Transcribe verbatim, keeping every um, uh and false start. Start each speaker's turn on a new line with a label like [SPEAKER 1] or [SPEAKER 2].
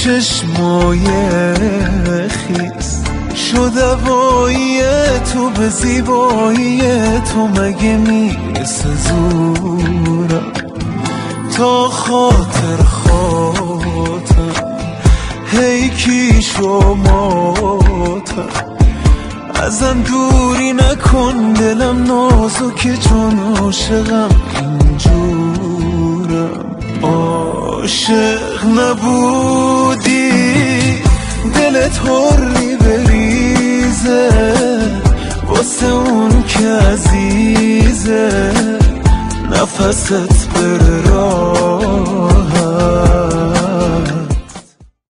[SPEAKER 1] چشمای خیس شد هوایی تو به زیبایی تو مگه میرسه زورم تا خاطر خاطر هی کی شماتر ازم دوری نکن دلم نازکه چون عاشقم اینجورم عاشق نبودی دلت حری بریزه واسه اون که عزیزه نفست بره